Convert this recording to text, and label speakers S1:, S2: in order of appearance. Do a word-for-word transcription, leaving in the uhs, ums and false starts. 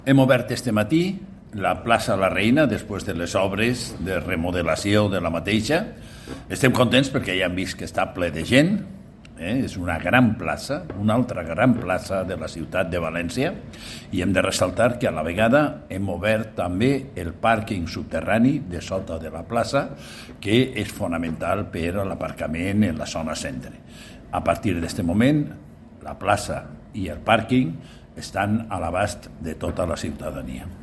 S1: Hem obert este matí la plaça La Reina després de les obres de remodelació de la mateixa. Estem contents perquè ja hem vist que està ple de gent. Eh? És una gran plaça, una altra gran plaça de la ciutat de València, i hem de ressaltar que a la vegada hem obert també el pàrquing subterrani de sota de la plaça, que és fonamental per a l'aparcament en la zona centre. A partir d'aquest moment, la plaça i el pàrquing estan a l'abast de tota la ciutadania.